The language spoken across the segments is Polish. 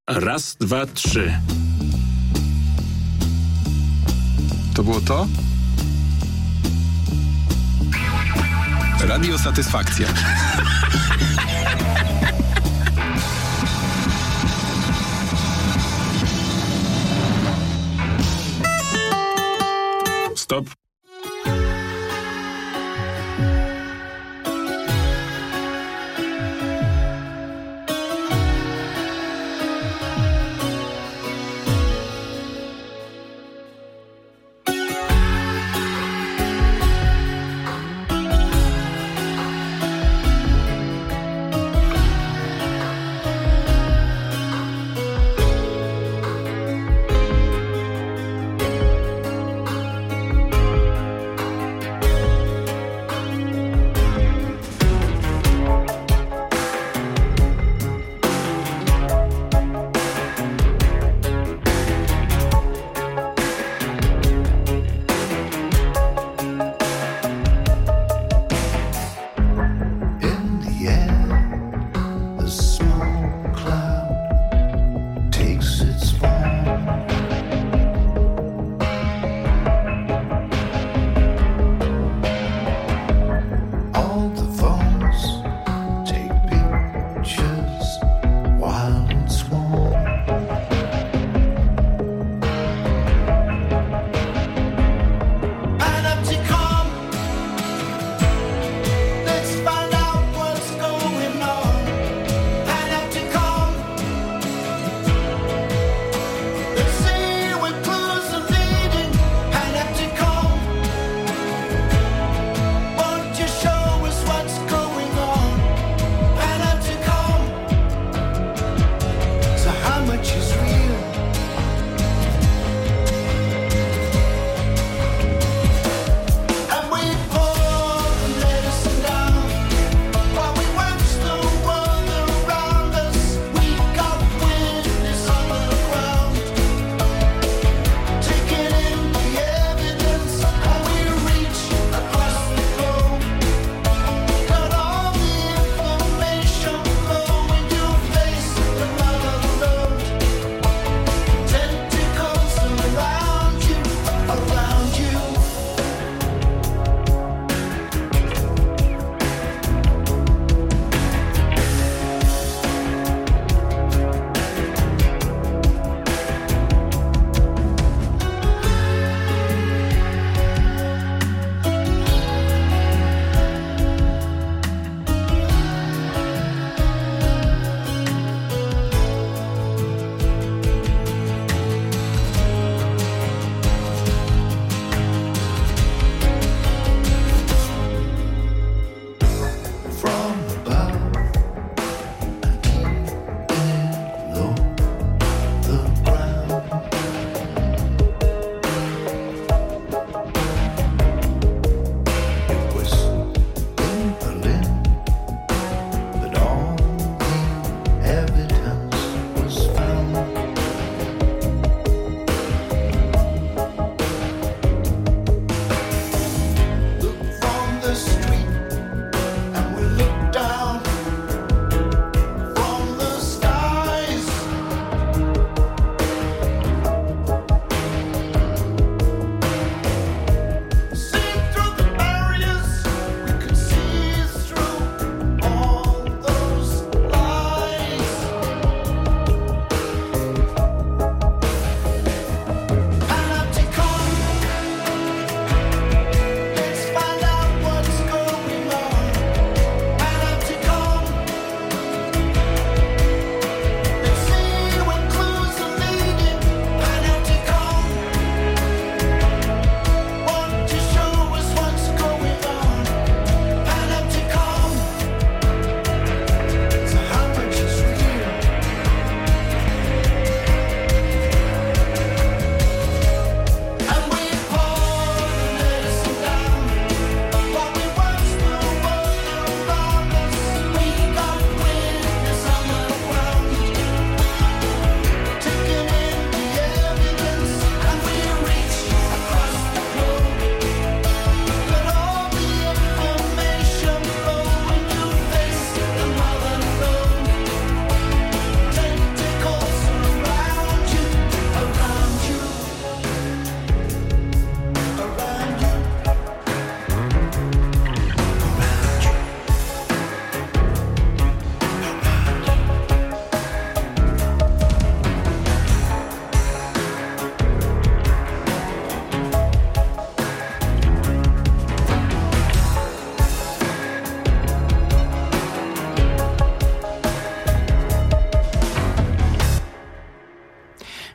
Raz, dwa, trzy. To było to? Radio Satysfakcja. Stop.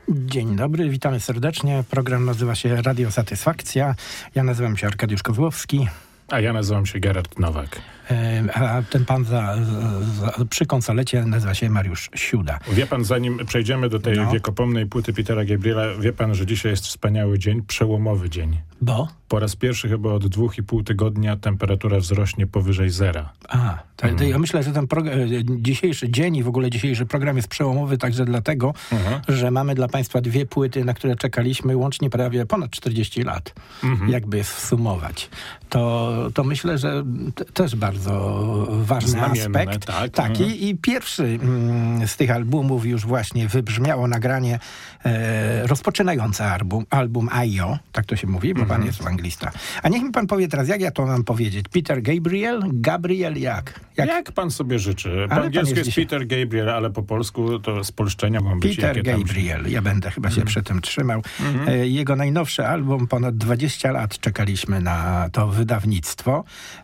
Dzień dobry, witamy serdecznie. Program nazywa się Radio Satysfakcja. Ja nazywam się Arkadiusz Kozłowski. A ja nazywam się Gerard Nowak. A ten pan przy konsolecie nazywa się Mariusz Siuda. Wie pan, zanim przejdziemy do tej wiekopomnej płyty Petera Gabriela, wie pan, że dzisiaj jest wspaniały dzień, przełomowy dzień. Bo? Po raz pierwszy chyba od 2,5 tygodnia temperatura wzrośnie powyżej zera. Ja myślę, że ten dzisiejszy dzień i w ogóle dzisiejszy program jest przełomowy także dlatego, że mamy dla państwa dwie płyty, na które czekaliśmy łącznie prawie ponad 40 lat. Jakby sumować. To myślę, że też bardzo ważny aspekt. Tak. I pierwszy z tych albumów już właśnie wybrzmiało nagranie rozpoczynające album I.O., tak to się mówi, bo pan jest anglista. A niech mi pan powie teraz, jak ja to mam powiedzieć? Peter Gabriel, jak? Jak pan sobie życzy? Po angielsku jest Peter Gabriel, ale po polsku to spolszczenia mogą być Peter Gabriel, ja będę chyba się przy tym trzymał. Jego najnowszy album, ponad 20 lat czekaliśmy na to wydawnictwo.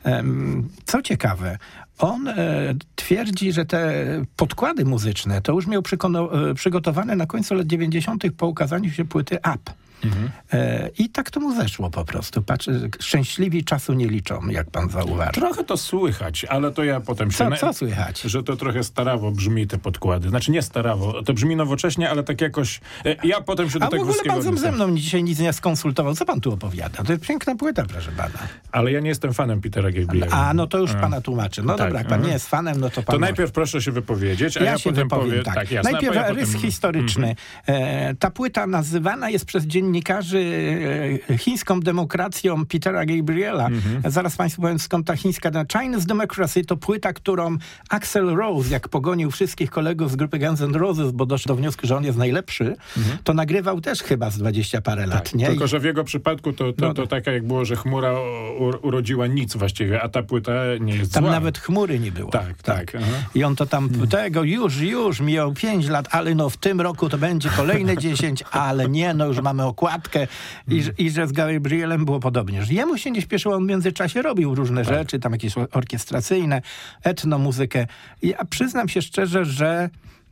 Co ciekawe, on twierdzi, że te podkłady muzyczne to już miał przygotowane na końcu lat 90. po ukazaniu się płyty Up. I tak to mu zeszło po prostu. Szczęśliwi czasu nie liczą, jak pan zauważył. Trochę to słychać, ale to ja potem Co słychać? Że to trochę starawo brzmi te podkłady. Znaczy nie starawo, to brzmi nowocześnie, ale tak jakoś... Ja potem się do tego wszystkiego... A w ogóle pan ze mną dzisiaj nic nie skonsultował. Co pan tu opowiada? To jest piękna płyta, proszę pana. Ale ja nie jestem fanem Petera Gabriela. No to już pana tłumaczy. No dobra, jak pan nie jest fanem, no to pan... To najpierw proszę się wypowiedzieć, a ja potem powiem... Tak. Jasne, najpierw rys historyczny. Ta płyta nazywana jest przez dziennikarzy chińską demokracją Petera Gabriela. Zaraz państwu powiem, skąd ta chińska... Chinese Democracy to płyta, którą Axl Rose, jak pogonił wszystkich kolegów z grupy Guns N' Roses, bo doszedł do wniosku, że on jest najlepszy, to nagrywał też chyba z 20 parę lat. Nie? Tylko, że w jego przypadku to taka jak było, że chmura urodziła nic właściwie, a ta płyta nie jest tam zła. nawet chmury nie było. Tak. I on to tam już mijał 5 lat, ale no w tym roku to będzie kolejne 10, ale nie, no już mamy okładkę i że z Gabrielem było podobnie. Że jemu się nie śpieszyło, on w międzyczasie robił różne rzeczy, tam jakieś orkiestracyjne, etnomuzykę. Ja przyznam się szczerze, że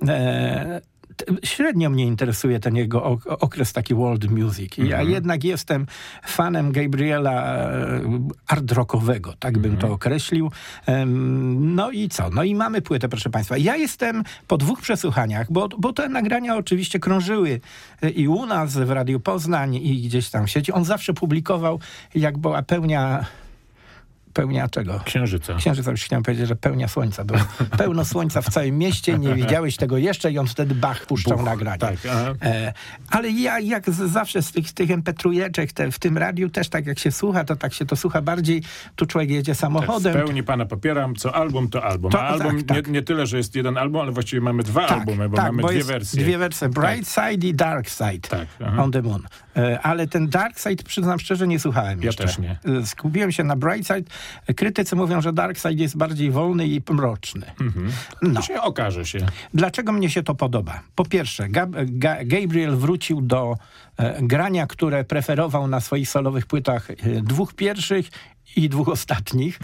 średnio mnie interesuje ten jego okres taki world music. Ja jednak jestem fanem Gabriela art rockowego, tak bym to określił. No i co? No i mamy płytę, proszę państwa. Ja jestem po 2 przesłuchaniach, bo te nagrania oczywiście krążyły i u nas w Radiu Poznań i gdzieś tam w sieci. On zawsze publikował, jak była pełnia czego? Księżyca. Już chciałem powiedzieć, że pełnia słońca. Było pełno słońca w całym mieście, nie widziałeś tego jeszcze i on wtedy puszczał nagranie. Tak, ale ja jak zawsze z tych MP3-eczek w tym radiu też tak jak się słucha, to tak się to słucha bardziej. Tu człowiek jedzie samochodem. Tak, w pełni pana popieram, co album to album. A album nie tyle, że jest jeden album, ale właściwie mamy 2 albumy, bo mamy 2 wersje. 2 wersje. Bright Side i Dark Side on the Moon. Ale ten Dark Side, przyznam szczerze, nie słuchałem jeszcze. Ja też nie. Skupiłem się na Bright Side. Krytycy mówią, że Dark Side jest bardziej wolny i mroczny. To się okaże się. Dlaczego mnie się to podoba? Po pierwsze, Gabriel wrócił do grania, które preferował na swoich solowych płytach 2 pierwszych i 2 ostatnich.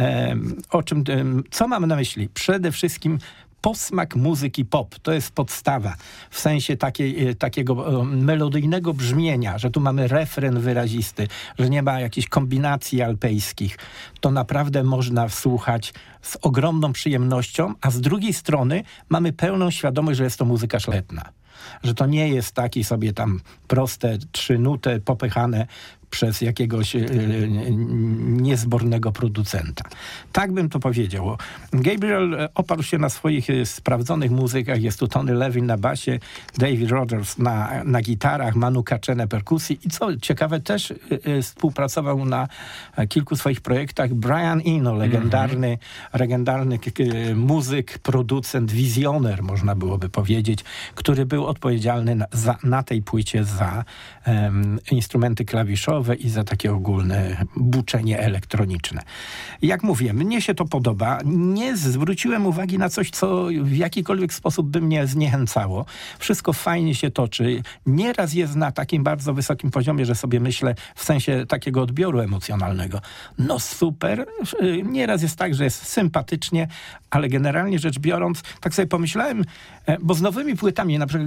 Co mam na myśli? Przede wszystkim posmak muzyki pop. To jest podstawa. W sensie takiego melodyjnego brzmienia, że tu mamy refren wyrazisty, że nie ma jakichś kombinacji alpejskich. To naprawdę można słuchać z ogromną przyjemnością, a z drugiej strony mamy pełną świadomość, że jest to muzyka szlachetna. Że to nie jest taki sobie tam proste 3 nuty popychane przez jakiegoś niezbornego producenta. Tak bym to powiedział. Gabriel oparł się na swoich sprawdzonych muzykach. Jest tu Tony Levin na basie, David Rogers na gitarach, Manu Katché na perkusji i co ciekawe też współpracował na kilku swoich projektach Brian Eno, legendarny muzyk, producent, wizjoner można byłoby powiedzieć, który był odpowiedzialny na tej płycie za instrumenty klawiszowe i za takie ogólne buczenie elektroniczne. Jak mówię, mnie się to podoba. Nie zwróciłem uwagi na coś, co w jakikolwiek sposób by mnie zniechęcało. Wszystko fajnie się toczy. Nieraz jest na takim bardzo wysokim poziomie, że sobie myślę w sensie takiego odbioru emocjonalnego. No super. Nieraz jest tak, że jest sympatycznie, ale generalnie rzecz biorąc, tak sobie pomyślałem, bo z nowymi płytami, na przykład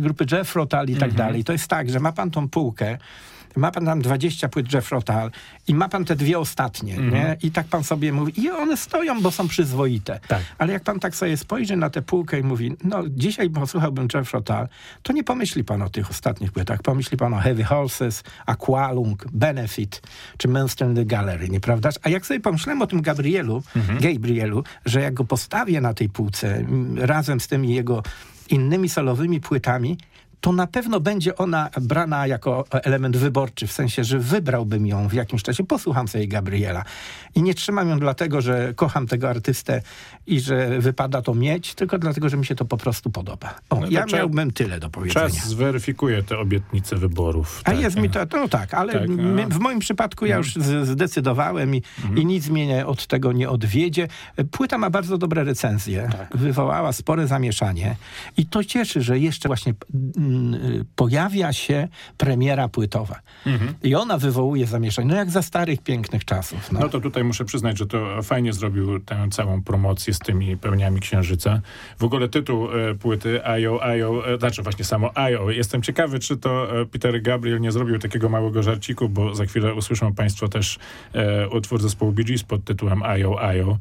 grupy Jethro Tull i tak dalej. To jest tak, że ma pan tą półkę, ma pan tam 20 płyt Jethro Tull i ma pan te dwie ostatnie, nie? I tak pan sobie mówi, i one stoją, bo są przyzwoite. Tak. Ale jak pan tak sobie spojrzy na tę półkę i mówi, no dzisiaj posłuchałbym Jethro Tull, to nie pomyśli pan o tych ostatnich płytach. Pomyśli pan o Heavy Horses, Aqualung, Benefit, czy Monster in the Gallery, nieprawdaż? A jak sobie pomyślałem o tym Gabrielu, że jak go postawię na tej półce razem z tymi jego innymi solowymi płytami, to na pewno będzie ona brana jako element wyborczy, w sensie, że wybrałbym ją w jakimś czasie. Posłucham sobie Gabriela. I nie trzymam ją dlatego, że kocham tego artystę i że wypada to mieć, tylko dlatego, że mi się to po prostu podoba. Ja miałbym tyle do powiedzenia. Czas zweryfikuje te obietnice wyborów. A jest mi to, no tak, ale w moim przypadku ja już zdecydowałem i nic mnie od tego nie odwiedzie. Płyta ma bardzo dobre recenzje. Tak. Wywołała spore zamieszanie i to cieszy, że jeszcze właśnie pojawia się premiera płytowa. I ona wywołuje zamieszanie. No jak za starych, pięknych czasów. No to tutaj muszę przyznać, że to fajnie zrobił tę całą promocję z tymi pełniami Księżyca. W ogóle tytuł płyty I.O., znaczy właśnie samo I.O. Jestem ciekawy, czy to Peter Gabriel nie zrobił takiego małego żarciku, bo za chwilę usłyszą państwo też utwór zespołu Bee Gees pod tytułem I.O.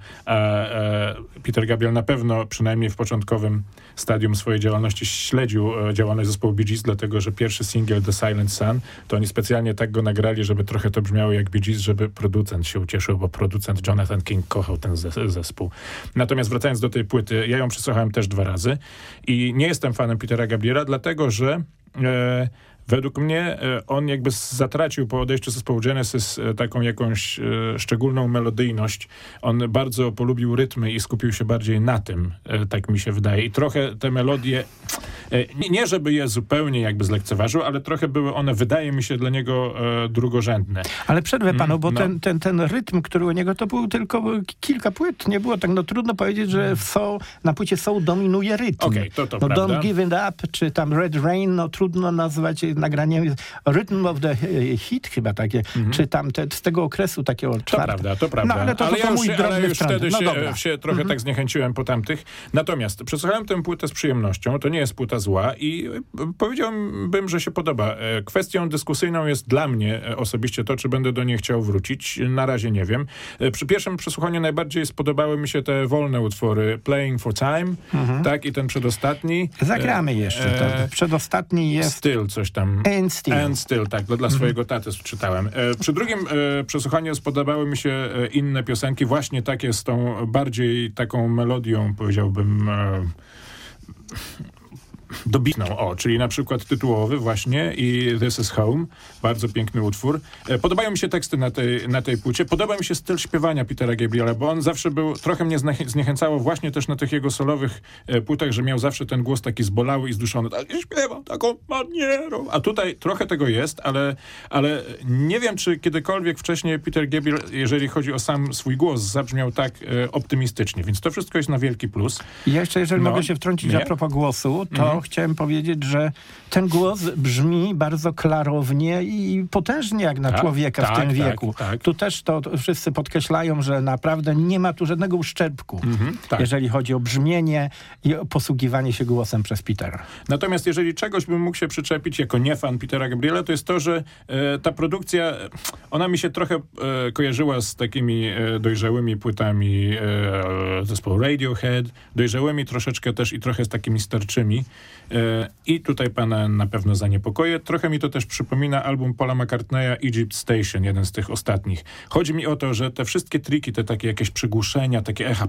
Peter Gabriel na pewno, przynajmniej w początkowym stadium swojej działalności, śledził działalność zespołu Bee Gees, dlatego że pierwszy singiel The Silent Sun, to oni specjalnie tak go nagrali, żeby trochę to brzmiało jak Bee Gees, żeby producent się ucieszył, bo producent Jonathan King kochał ten zespół. Natomiast wracając do tej płyty, ja ją przesłuchałem też 2 razy i nie jestem fanem Petera Gabriela, dlatego że według mnie on jakby zatracił po odejściu zespołu Genesis taką jakąś szczególną melodyjność. On bardzo polubił rytmy i skupił się bardziej na tym, tak mi się wydaje. I trochę te melodie, nie żeby je zupełnie jakby zlekceważył, ale trochę były one, wydaje mi się, dla niego drugorzędne. Ale przerwę panu, bo ten rytm, który u niego to był tylko kilka płyt, nie było tak, no trudno powiedzieć, że na płycie Soul dominuje rytm. Okej, to no prawda. Don't Give It Up, czy tam Red Rain, no trudno nazwać nagranie Rhythm of the Hit chyba takie, czy tam z tego okresu takiego czwartego. To prawda. No, ale to ja mój drobny już wtedy się trochę tak zniechęciłem po tamtych. Natomiast przesłuchałem tę płytę z przyjemnością. To nie jest płyta zła i powiedziałbym, że się podoba. Kwestią dyskusyjną jest dla mnie osobiście to, czy będę do niej chciał wrócić. Na razie nie wiem. Przy pierwszym przesłuchaniu najbardziej spodobały mi się te wolne utwory Playing for Time, tak, i ten przedostatni. Zagramy jeszcze. To przedostatni jest Still, coś tam. And Still, tak, dla swojego taty czytałem. Przy drugim przesłuchaniu spodobały mi się inne piosenki, właśnie takie z tą bardziej taką melodią, powiedziałbym, dobitną, czyli na przykład tytułowy właśnie i This Is Home, bardzo piękny utwór. Podobają mi się teksty na tej płycie. Podoba mi się styl śpiewania Petera Gabriela, bo on zawsze trochę mnie zniechęcało właśnie też na tych jego solowych płytach, że miał zawsze ten głos taki zbolały i zduszony. Tak śpiewał taką manierą. A tutaj trochę tego jest, ale nie wiem, czy kiedykolwiek wcześniej Peter Gabriel, jeżeli chodzi o sam swój głos, zabrzmiał tak optymistycznie. Więc to wszystko jest na wielki plus. I jeszcze, jeżeli mogę się wtrącić a propos głosu, to chciałem powiedzieć, że ten głos brzmi bardzo klarownie i potężnie jak na człowieka w tym wieku. Tak. Tu też to wszyscy podkreślają, że naprawdę nie ma tu żadnego uszczerbku, jeżeli chodzi o brzmienie i o posługiwanie się głosem przez Petera. Natomiast jeżeli czegoś bym mógł się przyczepić jako nie fan Petera Gabriela, to jest to, że ta produkcja, ona mi się trochę kojarzyła z takimi dojrzałymi płytami zespołu Radiohead, dojrzałymi troszeczkę też i trochę z takimi starczymi. I tutaj pana na pewno zaniepokoję. Trochę mi to też przypomina album Paula McCartneya Egypt Station, jeden z tych ostatnich. Chodzi mi o to, że te wszystkie triki, te takie jakieś przygłuszenia, takie echa,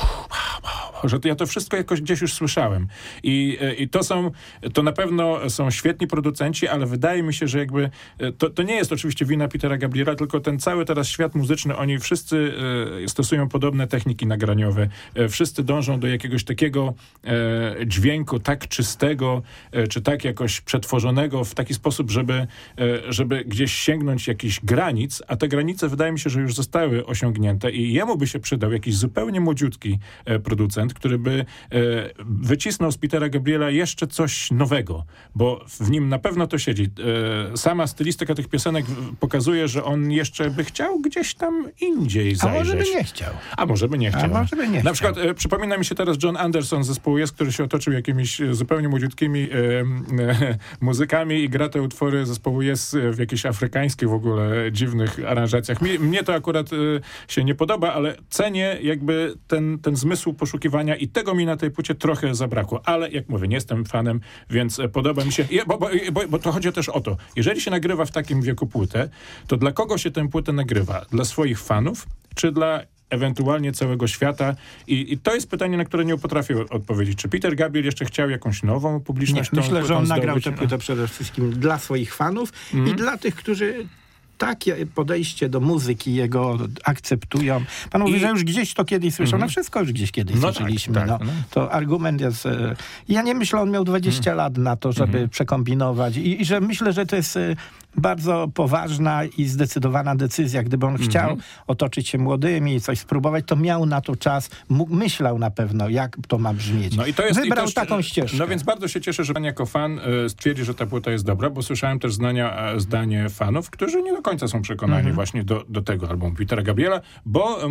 że ja to wszystko jakoś gdzieś już słyszałem. I to na pewno są świetni producenci, ale wydaje mi się, że jakby to nie jest oczywiście wina Petera Gabriela, tylko ten cały teraz świat muzyczny, oni wszyscy stosują podobne techniki nagraniowe. Wszyscy dążą do jakiegoś takiego dźwięku tak czystego, czy tak jakoś przetworzonego w taki sposób, żeby gdzieś sięgnąć jakichś granic, a te granice wydaje mi się, że już zostały osiągnięte i jemu by się przydał jakiś zupełnie młodziutki producent, który by wycisnął z Petera Gabriela jeszcze coś nowego, bo w nim na pewno to siedzi. Sama stylistyka tych piosenek pokazuje, że on jeszcze by chciał gdzieś tam indziej zajrzeć. A może by nie chciał. A może by nie chciał. Na przykład przypomina mi się teraz John Anderson z zespołu Yes, który się otoczył jakimiś zupełnie młodziutkimi muzykami i gra te utwory zespołu Yes w jakichś afrykańskich w ogóle dziwnych aranżacjach. Mnie to akurat się nie podoba, ale cenię jakby ten zmysł poszukiwania i tego mi na tej płycie trochę zabrakło. Ale jak mówię, nie jestem fanem, więc podoba mi się, bo to chodzi też o to, jeżeli się nagrywa w takim wieku płytę, to dla kogo się tę płytę nagrywa? Dla swoich fanów, czy dla ewentualnie całego świata? I to jest pytanie, na które nie potrafię odpowiedzieć. Czy Peter Gabriel jeszcze chciał jakąś nową publiczność? Nie, myślę, że on nagrał tę płytę przede wszystkim dla swoich fanów i dla tych, którzy takie podejście do muzyki jego akceptują. Pan mówi, że już gdzieś to kiedyś słyszał. No wszystko już gdzieś kiedyś słyszeliśmy. Tak. To argument jest... Ja nie myślę, on miał 20 lat na to, żeby przekombinować. I że myślę, że to jest bardzo poważna i zdecydowana decyzja. Gdyby on chciał otoczyć się młodymi, coś spróbować, to miał na to czas. myślał na pewno, jak to ma brzmieć. No i to jest, wybrał taką ścieżkę. No więc bardzo się cieszę, że pan jako fan stwierdzi, że ta płyta jest dobra, bo słyszałem też zdanie fanów, którzy nie do końca są przekonani właśnie do tego albumu Petera Gabriela, bo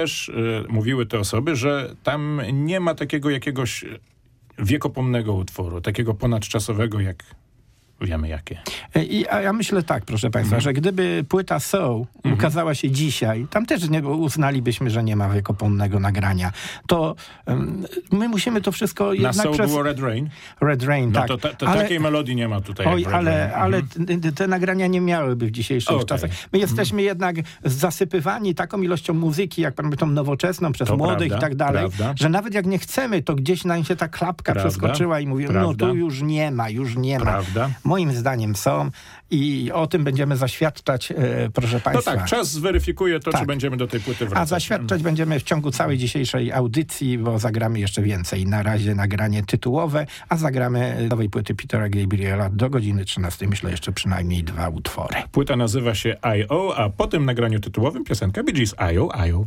mówiły te osoby, że tam nie ma takiego jakiegoś wiekopomnego utworu, takiego ponadczasowego, jak wiemy jakie. A ja myślę tak, proszę państwa, że gdyby płyta Soul ukazała się dzisiaj, tam też nie uznalibyśmy, że nie ma wiekopomnego nagrania. To my musimy to wszystko jednak na Soul było Red Rain? Red Rain, no tak. To takiej melodii nie ma tutaj. Ale te nagrania nie miałyby w dzisiejszych czasach. My jesteśmy jednak zasypywani taką ilością muzyki, jak pan mówi, tą nowoczesną, przez młodych i tak dalej, że nawet jak nie chcemy, to gdzieś nam się ta klapka przeskoczyła i mówimy, no tu już nie ma. Prawda. Moim zdaniem są i o tym będziemy zaświadczać, proszę państwa. No tak, czas zweryfikuje to, czy będziemy do tej płyty wracać. A zaświadczać będziemy w ciągu całej dzisiejszej audycji, bo zagramy jeszcze więcej. Na razie nagranie tytułowe, a zagramy nowej płyty Petera Gabriela do godziny 13. Myślę jeszcze przynajmniej 2 utwory. Płyta nazywa się I.O., a po tym nagraniu tytułowym piosenka Bee Gees I.O. I.O.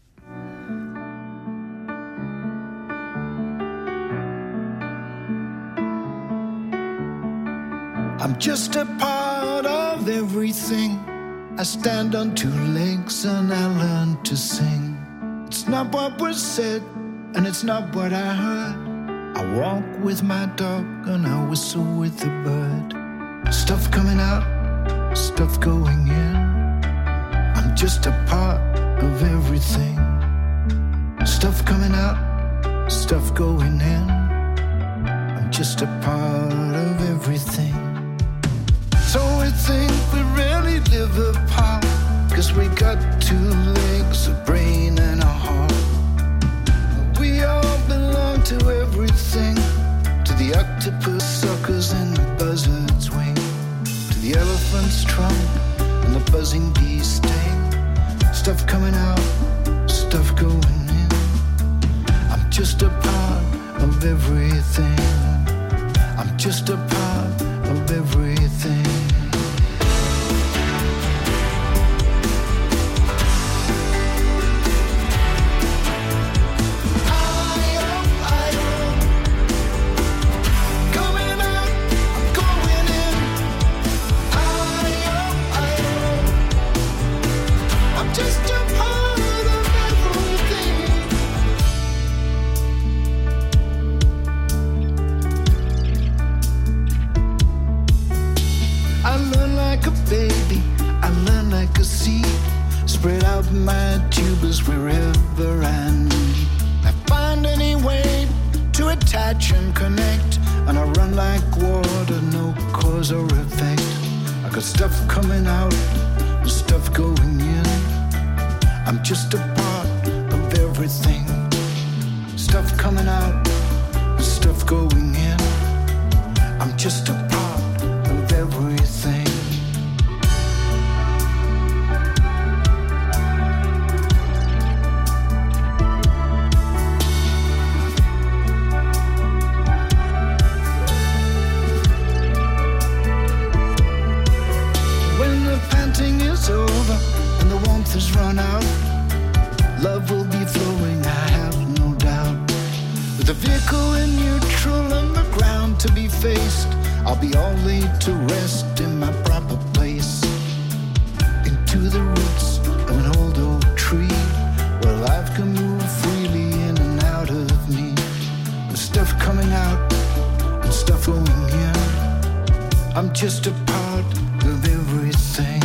I'm just a part of everything. I stand on 2 legs and I learn to sing. It's not what was said and it's not what I heard. I walk with my dog and I whistle with the bird. Stuff coming out, stuff going in. I'm just a part of everything. Stuff coming out, stuff going in. I'm just a part of everything. So we think we really live apart, 'cause we got 2 legs, a brain and a heart. We all belong to everything, to the octopus suckers and the buzzard's wing, to the elephant's trunk and the buzzing bee's sting. Stuff coming out, stuff going in. I'm just a part of everything. I'm just a part of everything. Spread out my tubers wherever I need. I find any way to attach and connect, and I run like water, no cause or effect. I got stuff coming out and stuff going in. I'm just a part of everything. Stuff coming out and stuff going in. I'm just a part of everything. Over and the warmth has run out, love will be flowing, I have no doubt. With the vehicle in neutral and the ground to be faced, I'll be all laid to rest in my proper place. Into the roots of an old oak tree, where life can move freely in and out of me. With stuff coming out and stuff I'm just a part of everything.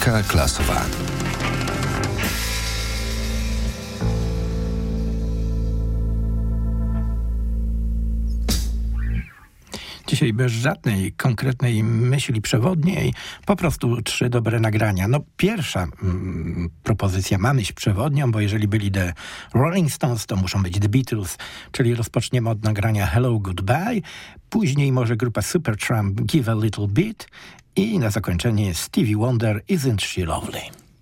Muzyka klasowa. Dzisiaj bez żadnej konkretnej myśli przewodniej, po prostu 3 dobre nagrania. No pierwsza propozycja ma myśl przewodnią, bo jeżeli byli The Rolling Stones, to muszą być The Beatles, czyli rozpoczniemy od nagrania Hello Goodbye, później może grupa Supertramp Give a Little Bit i na zakończenie Stevie Wonder Isn't She Lovely.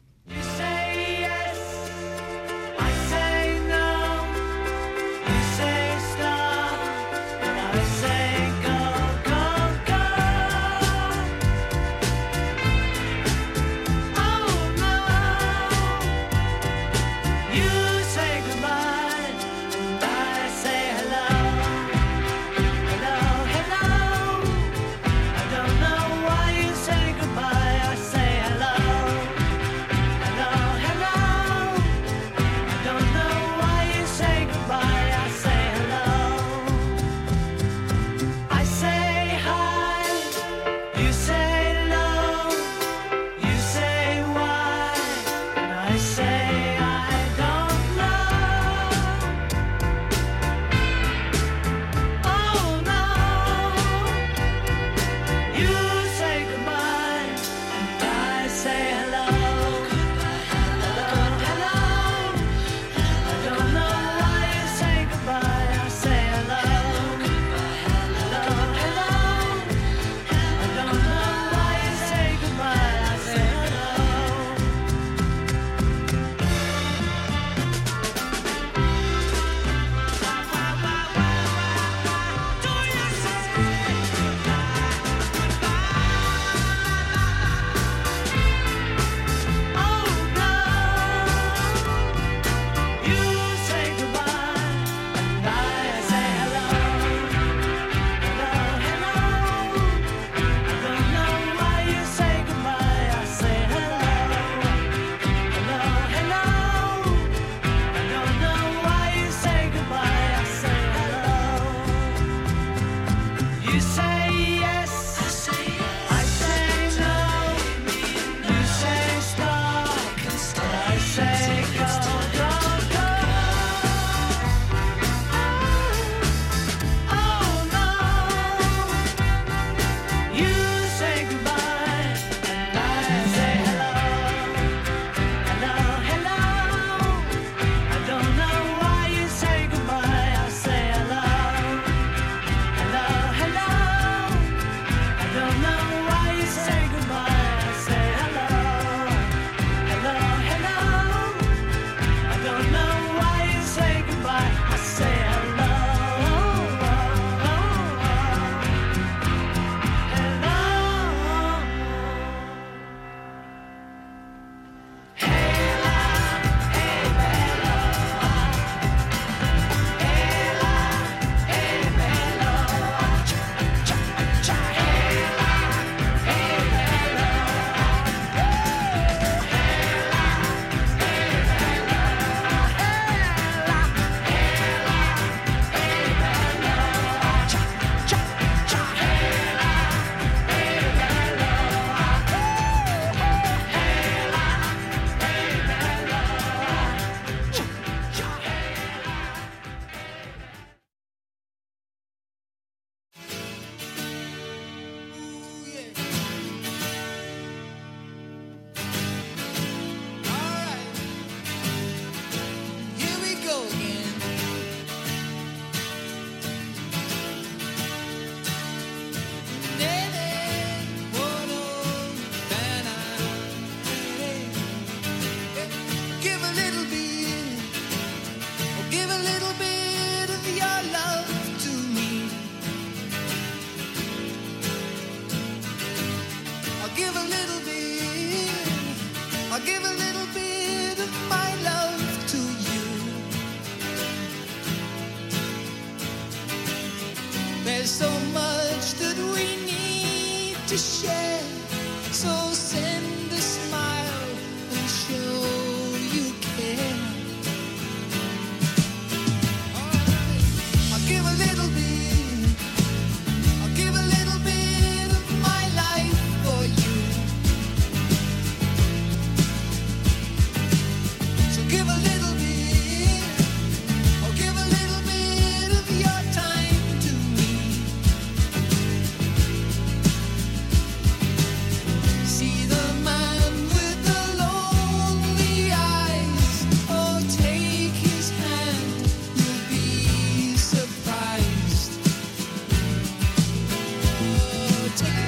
There's so much that we need to share, so send a smile and show you care. I'll give a little bit, I'll give a little bit of my life for you. give a little bit, oh, give a little bit of your time to me. See the man with the lonely eyes, oh, take his hand, you'll be surprised. Oh, take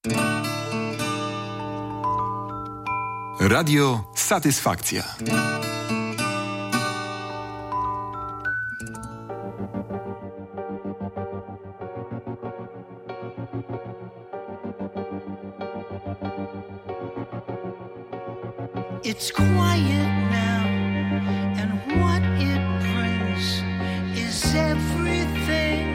Radio Satysfakcja. It's quiet now, and what it brings is everything.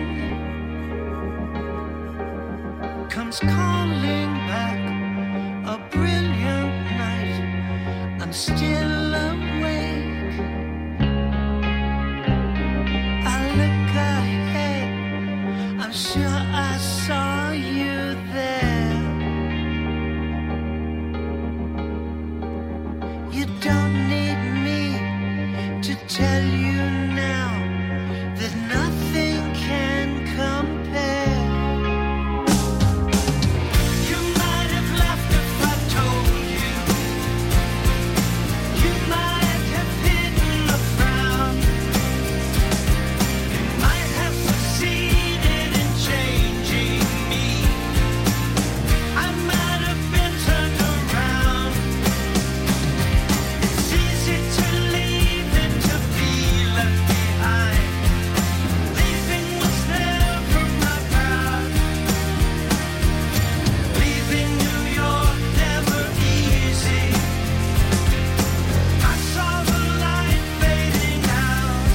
Comes calling back a brilliant night. I'm still awake. I look ahead. I'm sure I saw you there. You don't need me to tell you now that nothing can compare. You might have laughed if I told you. You might have hidden a frown. You might have succeeded in changing me. I might have been turned around. It's easy to leave than to be left behind. Leaving was never my path. Leaving New York never easy. I saw the light fading out.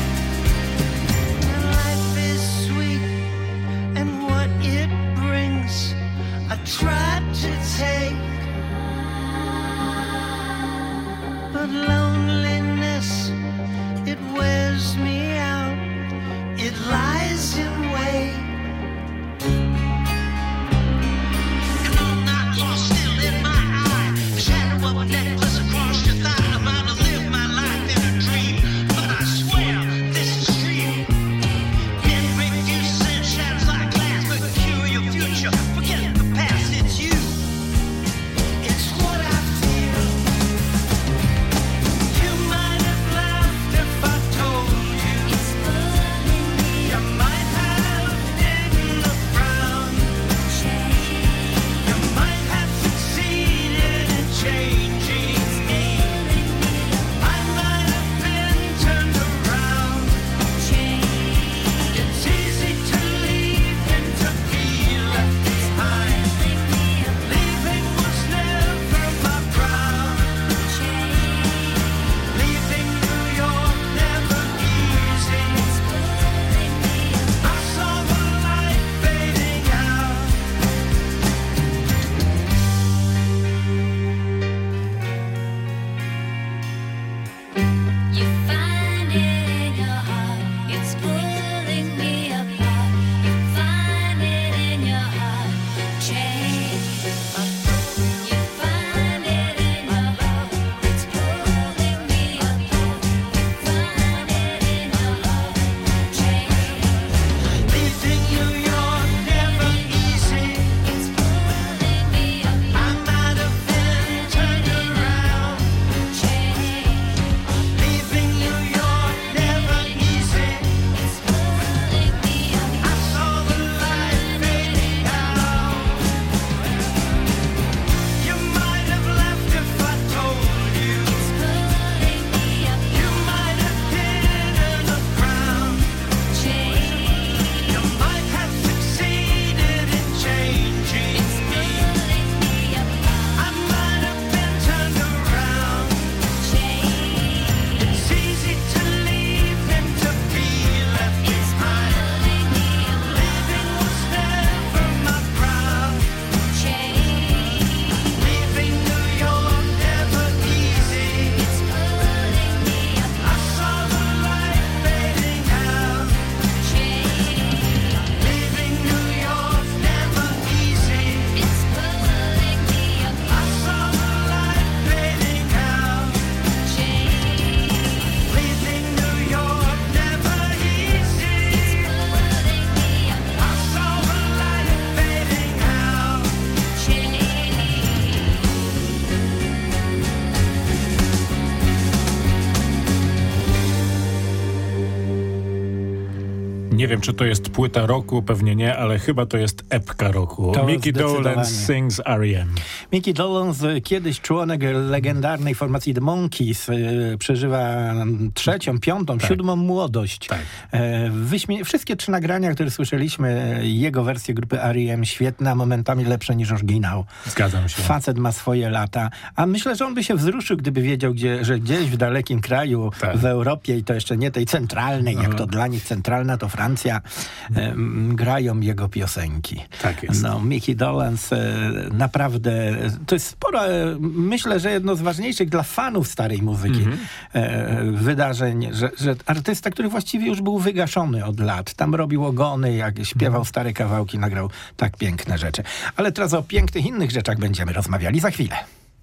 And life is sweet, and what it brings, I tried to take. But loneliness, it wears me out. It lies in wait. And all night long, still in my eye. The shadow of a necklace across your thigh. I'm out to live my life in a dream, but I swear this is real. Every few cents shatters like glass, but cure your future. Forget the past, it's you. It's what I feel. You might have laughed if I told you. Nie wiem, czy to jest płyta roku, pewnie nie, ale chyba to jest epka roku. To Mickey Dolenz zdecydowanie. sings R.E.M. Mickey Dolenz, kiedyś członek legendarnej formacji The Monkees, przeżywa 3., 5., 7. młodość. Tak. Wszystkie 3 nagrania, które słyszeliśmy, jego wersje grupy R.E.M. świetna, momentami lepsze niż oryginał. Zgadzam się. Facet ma swoje lata, a myślę, że on by się wzruszył, gdyby wiedział, że gdzieś w dalekim kraju, Tak. w Europie i to jeszcze nie tej centralnej, jak to dla nich centralna to Francja, grają jego piosenki. Tak jest. No, Mickey Dolenz naprawdę, to jest sporo, myślę, że jedno z ważniejszych dla fanów starej muzyki wydarzeń, że artysta, który właściwie już był wygaszony od lat, tam robił ogony, jak śpiewał stare kawałki, nagrał tak piękne rzeczy. Ale teraz o pięknych innych rzeczach będziemy rozmawiali za chwilę.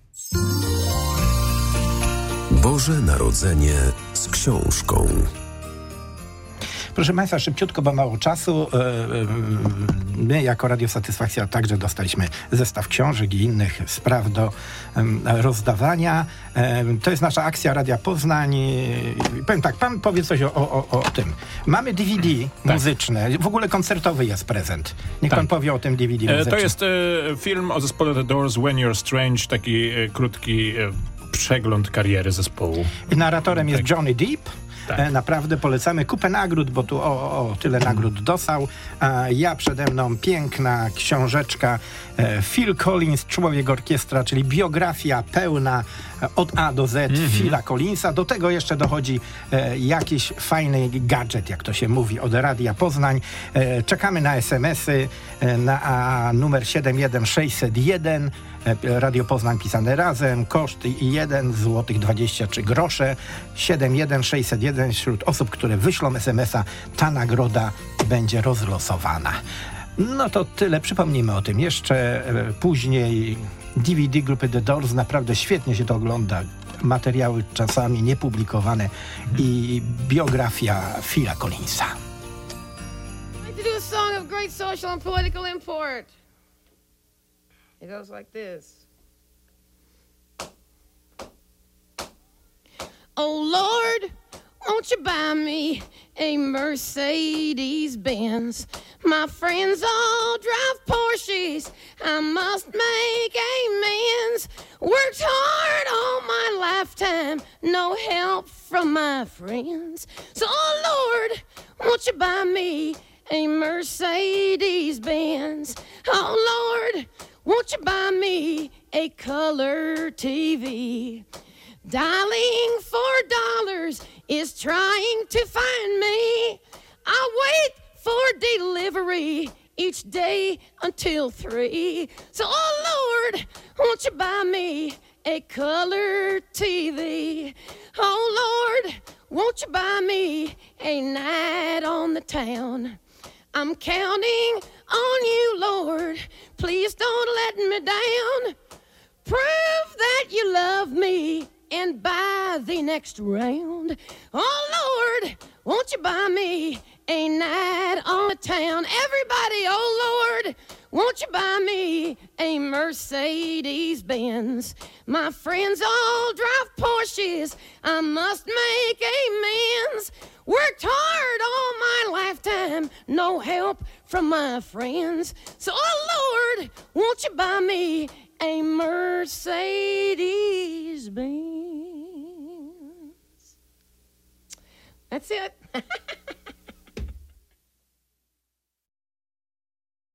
Boże Narodzenie z książką. Proszę Państwa, szybciutko, bo mało czasu. My jako Radio Satysfakcja także dostaliśmy zestaw książek i innych spraw do rozdawania. To jest nasza akcja Radia Poznań. Powiem tak, pan powie coś o tym. Mamy DVD muzyczne, w ogóle koncertowy jest prezent. Niech pan powie o tym DVD muzycznym. To jest film o zespole The Doors, When You're Strange, taki krótki przegląd kariery zespołu. I narratorem jest Johnny Depp. Tak. Naprawdę polecamy kupę nagród, bo tu tyle nagród dostał. Ja przede mną piękna książeczka Phil Collins, Człowiek Orkiestra, czyli biografia pełna od A do Z Phila Collinsa. Do tego jeszcze dochodzi jakiś fajny gadżet, jak to się mówi, od Radia Poznań. Czekamy na SMS-y na numer 71601. Radio Poznań pisane razem, koszt 1,23 zł. 71601. Wśród osób, które wyślą SMS-a, ta nagroda będzie rozlosowana. No to tyle. Przypomnijmy o tym jeszcze później. DVD grupy The Doors, naprawdę świetnie się to ogląda. Materiały czasami niepublikowane i biografia Phila Collinsa. I'd like to do a song of great social and political import. It goes like this. Oh Lord, won't you buy me a Mercedes-Benz? My friends all drive Porsches. I must make amends. Worked hard all my lifetime, no help from my friends. So, oh Lord, won't you buy me a Mercedes-Benz? Oh Lord, won't you buy me a color TV? Dialing $4 is trying to find me. I wait for delivery each day until 3. So, oh Lord, won't you buy me a color TV? Oh Lord, won't you buy me a night on the town? I'm counting on you, Lord. Please don't let me down. Prove that you love me and buy the next round. Oh Lord, won't you buy me a night on the town? Everybody, oh Lord, won't you buy me a Mercedes-Benz? My friends all drive Porsches. I must make amends. Worked hard all my lifetime, no help from my friends. So, oh Lord, won't you buy me a Mercedes-Benz? That's it.